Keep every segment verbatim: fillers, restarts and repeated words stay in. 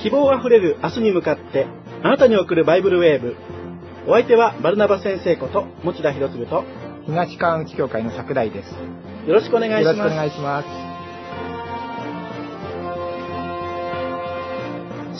希望あふれる明日に向かってあなたに送るバイブルウェーブ。お相手はバルナバ先生こと持田博次と東川口教会の桜井です。 よろしくお願いします。 よろしくお願いします。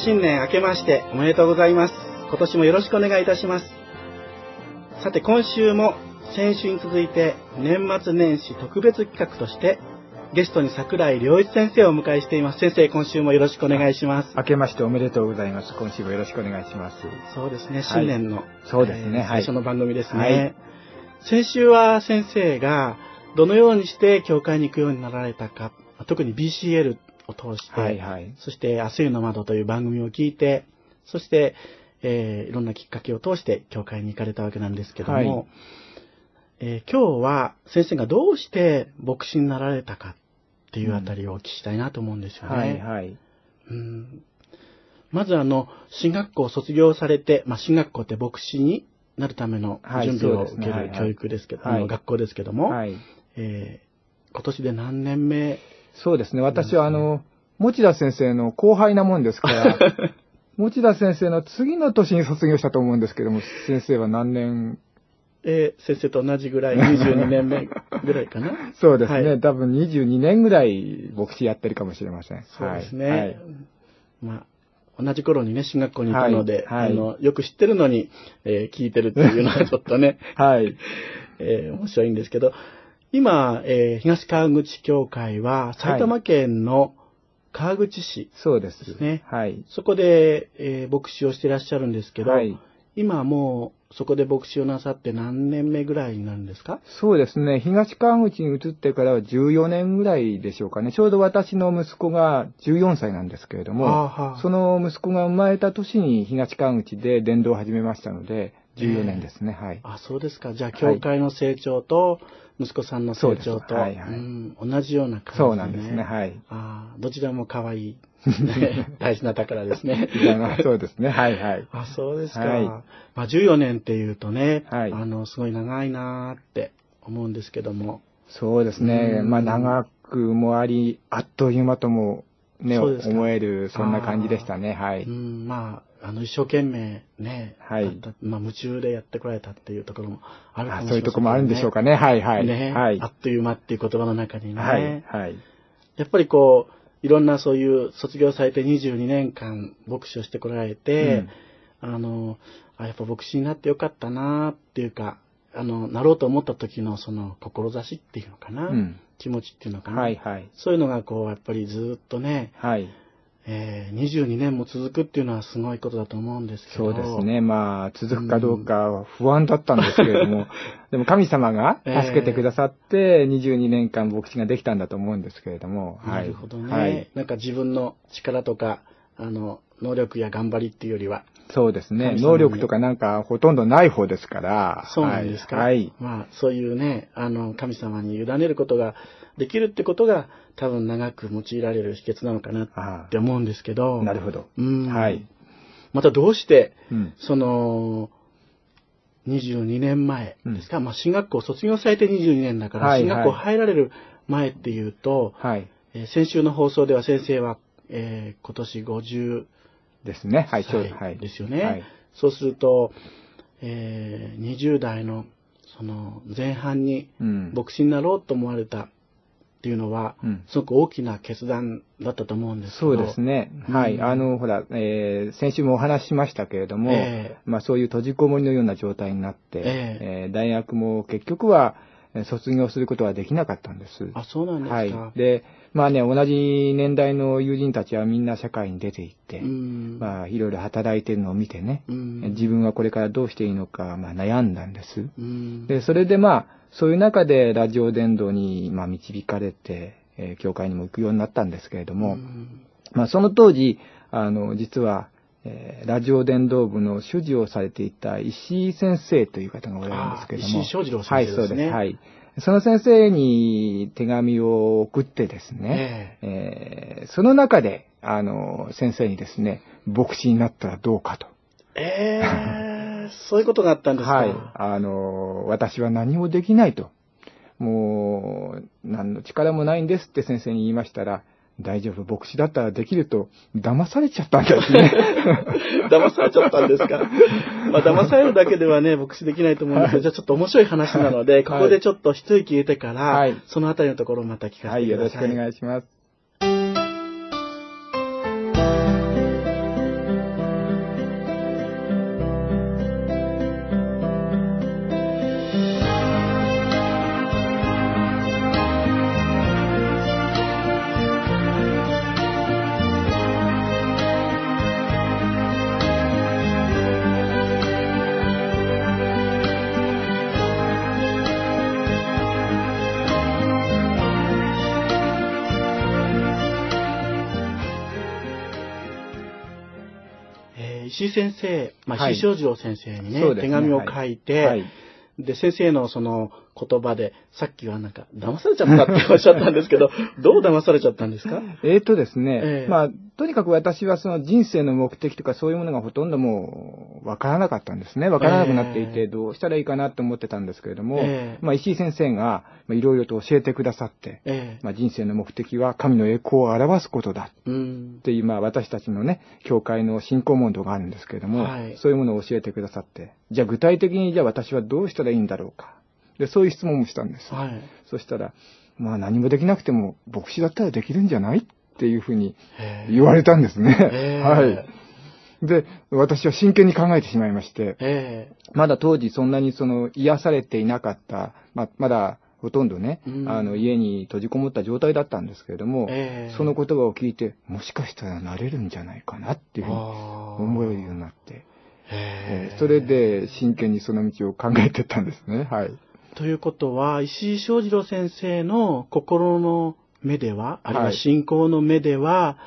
新年明けましておめでとうございます。今年もよろしくお願いいたします。さて今週も先週に続いて年末年始特別企画としてゲストに桜井良一先生をお迎えしています。先生、今週もよろしくお願いします。 明けましておめでとうございます。今週もよろしくお願いします。 そうですね、新年の、 はい、そうですね、 えー、最初の番組ですね、 はい。 先週は先生がどのようにして教会に行くようになられたか、特に ビーシーエル を通して、 はいはい、 そして明日湯の窓という番組を聞いて、そして、えー、いろんなきっかけを通して教会に行かれたわけなんですけども、はい、えー、今日は先生がどうして牧師になられたかっていうあたりをお聞きしたいなと思うんですよね。 はいはい。 うん、まずあの進学校を卒業されて、まあ、進学校って牧師になるための準備を受ける教育ですけど、はいはい、あの学校ですけども、はい、えー、今年で何年目？ そうですね。私はあの持田先生の後輩なもんですから持田先生の次の年に卒業したと思うんですけども、先生は何年？ えー、先生と同じぐらい、にじゅうにねんめぐらいかな。 そうですね、はい。多分にじゅうにねんぐらい牧師やってるかもしれません。 そうですね。はい、まあ、同じ頃にね、進学校にいたので、はいはい、あのよく知ってるのに、えー、聞いてるっていうのはちょっとね、 はい。 えー、面白いんですけど、今、えー、東川口教会は埼玉県の川口市ですね。 そうです。はい。 そこで、えー、牧師をしていらっしゃるんですけど、はい、今もうそこで牧師をなさって何年目ぐらいになるんですか？ そうですね。東川口に移ってからはじゅうよねんぐらいでしょうかね。ちょうど私の息子がじゅうよんさいなんですけれども、その息子が生まれた年に東川口で伝道を始めましたので、じゅうよねんですね。 えー、 はい。 あ、そうですか。じゃあ、教会の成長と、息子さんの成長と、はいはい、うん、同じような感じですね。 そうなんですね。はい。 あ、どちらも可愛い。大事な宝ですね。 そうですね。はいはい。 あ、そうですか。はい、まあ、じゅうよねんっていうとね、はい、あの、すごい長いなーって思うんですけども。 そうですね。まあ、長くもあり、あっという間ともね、思える、そんな感じでしたね。はい。 うん、まあ、あの、一生懸命ね、 はい。 まあ、夢中でやってこられたっていうところもあるかもしれない、ね。 そういうところもあるんでしょうかね。はいはい。 ね、 はい。 あっという間っていう言葉の中にね。 はい。はい。 やっぱりこう、いろんなそういう卒業されてにじゅうにねんかん牧師をしてこられて、うん、あの、あ、やっぱ牧師になってよかったなっていうか、あの、なろうと思った時のその志っていうのかな、うん、気持ちっていうのかな、 はいはい、 そういうのがこう、やっぱりずっとね、 はい、 えー、にじゅうにねんも続くっていうのはすごいことだと思うんですけど。 そうですね。まあ、続くかどうかは不安だったんですけれども、うん、でも神様が助けてくださって、にじゅうにねんかん牧師ができたんだと思うんですけれども。 なるほどね。はい、なんか自分の力とか、あの、能力や頑張りっていうよりは。 そうですね。能力とかなんかほとんどない方ですから。 そうなんですか。 はい。 まあ、そういうね、あの、神様に委ねることができるってことが、多分長く用いられる秘訣なのかなって思うんですけど。 なるほど。 うん。 はい。 またどうして、 うん、 その、にじゅうにねんまえですか、うん、まあ、進学校卒業されてにじゅうにねんだから、はいはい、進学校入られる前っていうと、 はいえー、先週の放送では先生は、えー、今年ごじゅうですね。はい、 そうですよね。はい、そうすると、えー、にじゅう代のその前半に牧師になろうと思われたっていうのは、うん、すごく大きな決断だったと思うんですけど。 そうですね。はい。うん、あの、ほら、えー、先週もお話ししましたけれども、えー、まあそういう閉じこもりのような状態になって、えーえー、大学も結局は卒業することはできなかったんです。 あ、そうなんですか。 はい。で、まあね、同じ年代の友人たちはみんな社会に出て行って、うん、まあいろいろ働いてるのを見てね、うん、自分はこれからどうしていいのか、まあ悩んだんです。うん、で、それでまあ、そういう中でラジオ伝道にまあ導かれて、えー、教会にも行くようになったんですけれども、うん、まあその当時、あの、実は、えー、ラジオ伝道部の主事をされていた石井先生という方がおられるんですけれども、 石井正次郎先生ですね。 はい、そうです。はい。その先生に手紙を送ってですね、えーえー、その中で、あの、先生にですね、牧師になったらどうかと。 えー、そういうことがあったんですか。 はい。あの、私は何もできないと。もう、何の力もないんですって先生に言いましたら、 大丈夫、牧師だったらできると騙されちゃったんですね。 騙されちゃったんですか。まあ騙されるだけではね、牧師できないと思うんですけど、はい、じゃあちょっと面白い話なので、はい、ここでちょっと一息入れてから、はい、そのあたりのところをまた聞かせてください。はい、 よろしくお願いします。 石井先生、まあ、石井正次郎先生にね、はい、手紙を書いて、はいはい、で、先生のその言葉で、さっきはなんか、騙されちゃったっておっしゃったんですけど、どう騙されちゃったんですか？ えーとですね、えー、まあ、とにかく私はその人生の目的とかそういうものがほとんどもう、わからなかったんですね。わからなくなっていて、えー、どうしたらいいかなと思ってたんですけれども、えー、まあ、石井先生が、いろいろと教えてくださって、えー、まあ、人生の目的は神の栄光を表すことだ、っていう、まあ、私たちのね、教会の信仰問答があるんですけれども、はい、そういうものを教えてくださって、じゃあ具体的にじゃあ私はどうしたらいいんだろうか。で、そういう質問もしたんです。はい、そしたら、まあ何もできなくても牧師だったらできるんじゃないっていうふうに言われたんですね。はい。で、私は真剣に考えてしまいまして、まだ当時そんなにその癒されていなかった、まあ、まだほとんどね、うん、あの家に閉じこもった状態だったんですけれども、その言葉を聞いて、もしかしたらなれるんじゃないかなっていうふうに思えるようになって、えー、それで真剣にその道を考えてったんですね。はい。 ということは、石井正次郎先生の心の目では、あるいは信仰の目では、はい、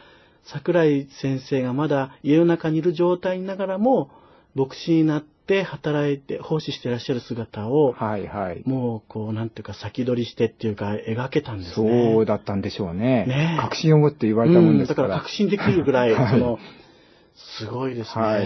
桜井先生がまだ家の中にいる状態ながらも、牧師になって働いて、奉仕していらっしゃる姿を、はいはい、もう、こう、なんていうか、先取りしてっていうか、描けたんですね。 そうだったんでしょうね。ね、確信を持って言われたもんですから。 うん、だから確信できるぐらい、はい、その、すごいですね。はい、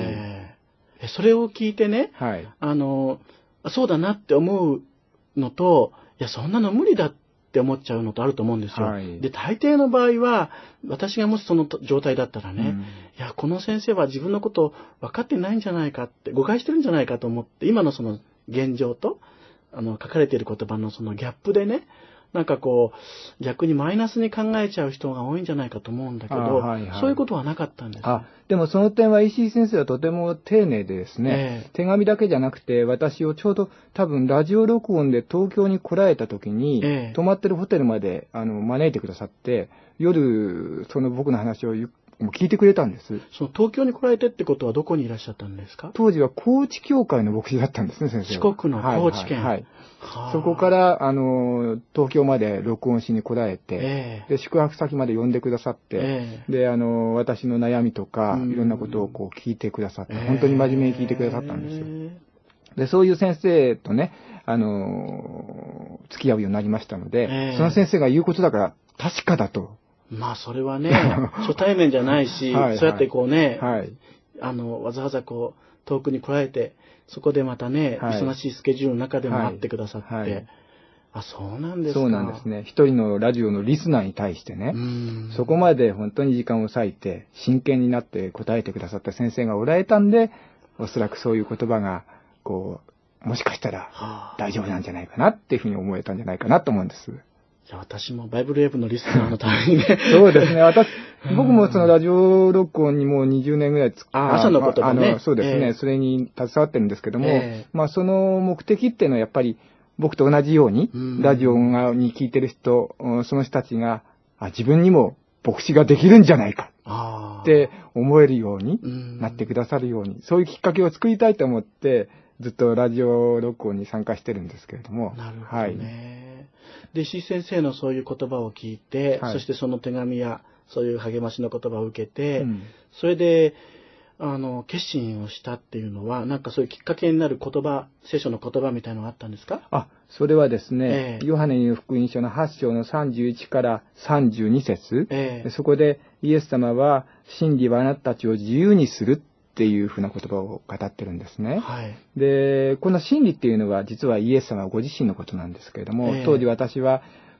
それを聞いてね、はい、あの、そうだなって思うのと、いや、そんなの無理だって思っちゃうのとあると思うんですよ。はい、で、大抵の場合は、私がもしその状態だったらね、うん、いや、この先生は自分のこと分かってないんじゃないかって、誤解してるんじゃないかと思って、今のその現状と、あの、書かれている言葉のそのギャップでね、なんかこう、逆にマイナスに考えちゃう人が多いんじゃないかと思うんだけど、はいはい、そういうことはなかったんです、ね。 あ、でもその点は石井先生はとても丁寧でですね、えー、手紙だけじゃなくて、私をちょうど多分ラジオ録音で東京に来られた時に、えー、泊まってるホテルまであの招いてくださって、夜、その僕の話をゆっ聞いてくれたんです。 その東京に来られてってことはどこにいらっしゃったんですか？ 当時は高知教会の牧師だったんですね、先生は。 四国の高知県。はい、はいはい、そこから、あの、東京まで録音しに来られて、えー、で、宿泊先まで呼んでくださって、えー、で、あの、私の悩みとか、いろんなことをこう聞いてくださって、本当に真面目に聞いてくださったんですよ。えー、で、そういう先生とね、あの、付き合うようになりましたので、えー、その先生が言うことだから確かだと。 まあ、それはね、初対面じゃないし、はいはい、そうやってこうね、はい、あの、わざわざこう、遠くに来られて、そこでまたね、はい、忙しいスケジュールの中でも会ってくださって、はいはい、あ、そうなんですか。 そうなんですね。一人のラジオのリスナーに対してね、そこまで本当に時間を割いて、真剣になって答えてくださった先生がおられたんで、おそらくそういう言葉が、こう、もしかしたら大丈夫なんじゃないかなっていうふうに思えたんじゃないかなと思うんです。 じゃあ私もバイブルウェーブのリスナーのためにね。 そうですね。私、僕もそのラジオ録音にもうにじゅうねんぐらいつあ朝のこともね。あのそうですね、えー。それに携わってるんですけども、えー、まあその目的っていうのはやっぱり僕と同じように、ラジオに聞いてる人、その人たちが、あ、自分にも牧師ができるんじゃないかって思えるようになってくださるように、そういうきっかけを作りたいと思って、ずっとラジオ録音に参加してるんですけれども。 なるほどね。はい、で、石井先生のそういう言葉を聞いて、はい、そしてその手紙やそういう励ましの言葉を受けて、うん、それで、あの、決心をしたっていうのは、なんかそういうきっかけになる言葉、聖書の言葉みたいなのがあったんですか？ あ、それはですね、えー、ヨハネの福音書のはち章のさんじゅういちからさんじゅうに節、えー、そこでイエス様は、真理はあなたたちを自由にするっていうふうな言葉を語ってるんですね。はい、で、この真理っていうのは実はイエス様ご自身のことなんですけれども、えー、当時私は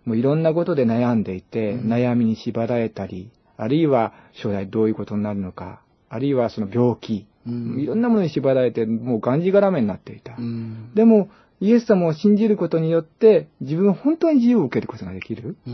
もういろんなことで悩んでいて、うん、悩みに縛られたり、あるいは将来どういうことになるのか、あるいはその病気、うん、いろんなものに縛られて、もうがんじがらめになっていた。うん、でも、イエス様を信じることによって、自分は本当に自由を受けることができる。うんうん、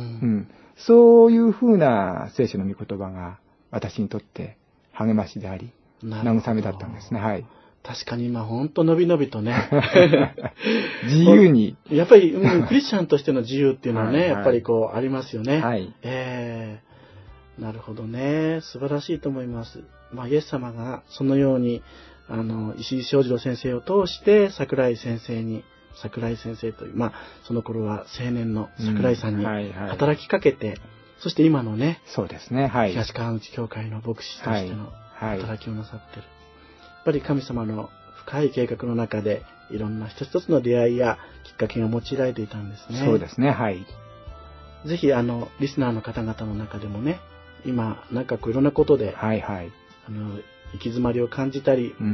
そういうふうな聖書の御言葉が、私にとって励ましであり、慰めだったんですね。はい。 確かに今本当のびのびとね。 自由に。 やっぱり、うん、クリスチャンとしての自由っていうのはね、はいはい、やっぱりこうありますよね。 はい。 えー、なるほどね。素晴らしいと思います。まあ、イエス様がそのように、あの、石井正次郎先生を通して、桜井先生に、桜井先生という、まあ、その頃は青年の桜井さんに働きかけて、うんはいはい、そして今のね、 そうですね、はい。 東川口教会の牧師としての働きをなさっている。はいはい、やっぱり神様の深い計画の中で、いろんな一つ一つの出会いやきっかけが用いられていたんですね。 そうですね、はい。 ぜひ、あの、リスナーの方々の中でもね、今、なんかこういろんなことで、 はいはい。 あの、行き詰まりを感じたり、うんうん、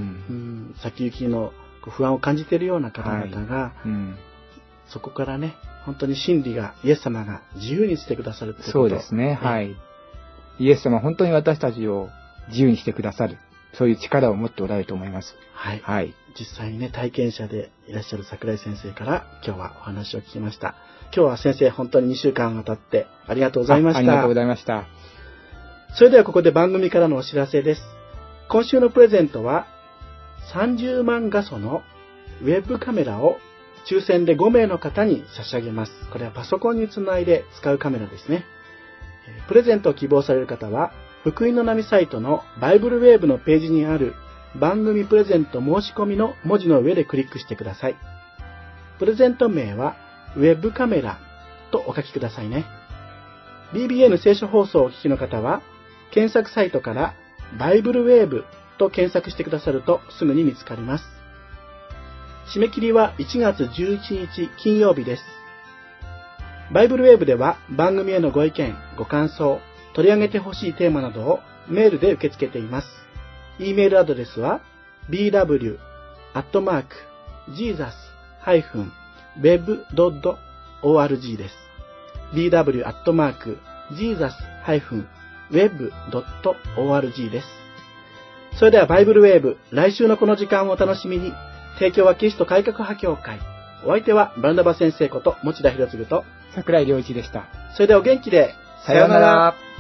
先行きの不安を感じているような方々が、はいうん、そこからね、本当に真理が、イエス様が自由にしてくださるってこと。 そうですね、はい。イエス様本当に私たちを自由にしてくださる。そういう力を持っておられると思います。 はい。はい。実際にね、体験者でいらっしゃる桜井先生から今日はお話を聞きました。今日は先生本当ににしゅうかんにわたってありがとうございました。 あ, ありがとうございました。 それではここで番組からのお知らせです。今週のプレゼントはさんじゅうまん画素のウェブカメラを抽選でごめいの方に差し上げます。これはパソコンにつないで使うカメラですね。プレゼントを希望される方は福音の波サイトのバイブルウェーブのページにある番組プレゼント申し込みの文字の上でクリックしてください。プレゼント名はウェブカメラとお書きくださいね。ビービーエヌ 聖書放送をお聞きの方は検索サイトからバイブルウェーブと検索してくださるとすぐに見つかります。締め切りはいちがつじゅういちにち金曜日です。バイブルウェーブでは番組へのご意見、ご感想、取り上げてほしいテーマなどをメールで受け付けています。e メールアドレスは ビーダブリュー アットマーク ジーザス ハイフン ウェブ ドット オーアールジー です。ビーダブリュー アットマーク ジーザス ハイフン ウェブ ドット オーアールジー です。それではバイブルウェーブ、来週のこの時間をお楽しみに。提供はキリスト改革派教会。お相手はバルナバ先生こと持田博次と桜井良一でした。 それではお元気で。 さようなら。